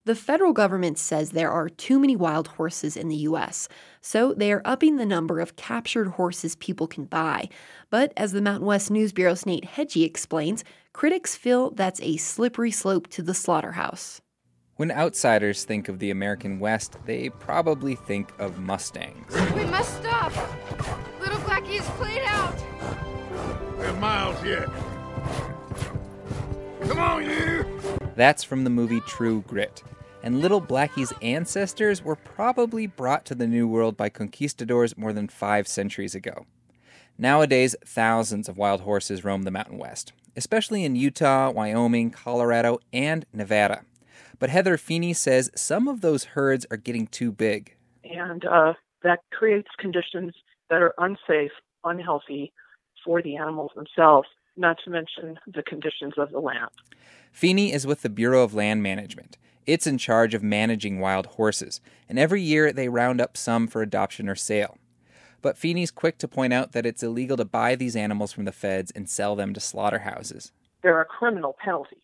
The federal government says there are too many wild horses in the U.S., so they are upping the number of captured horses people can buy. But as the Mountain West News Bureau's Nate Hedgie explains, critics feel that's a slippery slope to the slaughterhouse. When outsiders think of the American West, they probably think of Mustangs. We must stop! Little Blackie is played out! We're miles yet. Come on, you! That's from the movie True Grit. And Little Blackie's ancestors were probably brought to the New World by conquistadors more than 5 centuries ago. Nowadays, thousands of wild horses roam the Mountain West, especially in Utah, Wyoming, Colorado, and Nevada. But Heather Feeney says some of those herds are getting too big. And that creates conditions that are unsafe, unhealthy for the animals themselves, not to mention the conditions of the land. Feeney is with the Bureau of Land Management. It's in charge of managing wild horses, and every year they round up some for adoption or sale. But Feeney's quick to point out that it's illegal to buy these animals from the feds and sell them to slaughterhouses. There are criminal penalties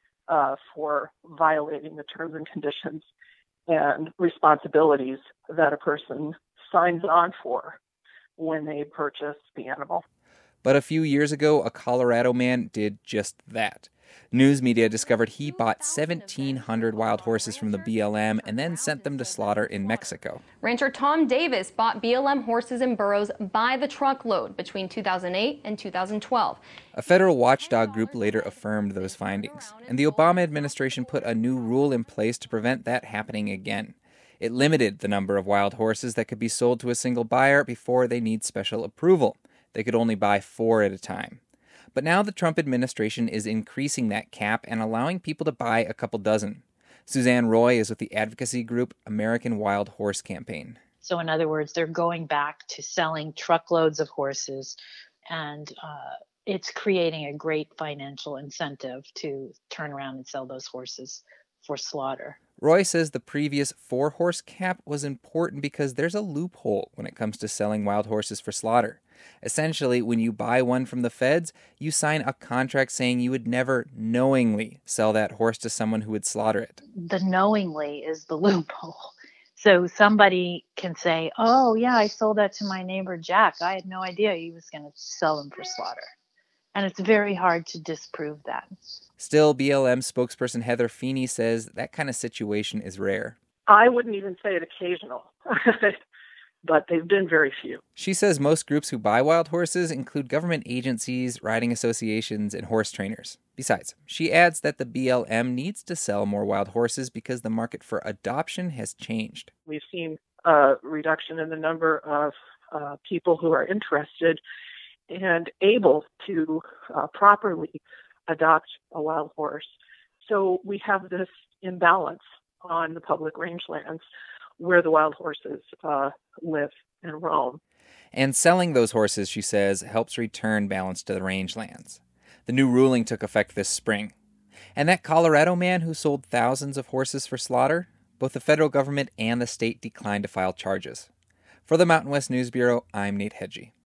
for violating the terms and conditions and responsibilities that a person signs on for when they purchase the animal. But a few years ago, a Colorado man did just that. News media discovered he bought 1,700 wild horses from the BLM and then sent them to slaughter in Mexico. Rancher Tom Davis bought BLM horses and burros by the truckload between 2008 and 2012. A federal watchdog group later affirmed those findings, and the Obama administration put a new rule in place to prevent that happening again. It limited the number of wild horses that could be sold to a single buyer before they need special approval. They could only buy 4 at a time. But now the Trump administration is increasing that cap and allowing people to buy a couple dozen. Suzanne Roy is with the advocacy group American Wild Horse Campaign. So in other words, they're going back to selling truckloads of horses, and it's creating a great financial incentive to turn around and sell those horses for slaughter. Roy says the previous 4-horse cap was important because there's a loophole when it comes to selling wild horses for slaughter. Essentially, when you buy one from the feds, you sign a contract saying you would never knowingly sell that horse to someone who would slaughter it. The knowingly is the loophole. So somebody can say, oh, yeah, I sold that to my neighbor Jack. I had no idea he was going to sell them for slaughter. And it's very hard to disprove that. Still, BLM spokesperson Heather Feeney says that kind of situation is rare. I wouldn't even say it occasional, but they've been very few. She says most groups who buy wild horses include government agencies, riding associations, and horse trainers. Besides, she adds that the BLM needs to sell more wild horses because the market for adoption has changed. We've seen a reduction in the number of people who are interested and able to properly adopt a wild horse. So we have this imbalance on the public rangelands where the wild horses live and roam. And selling those horses, she says, helps return balance to the rangelands. The new ruling took effect this spring. And that Colorado man who sold thousands of horses for slaughter, both the federal government and the state declined to file charges. For the Mountain West News Bureau, I'm Nate Hedgie.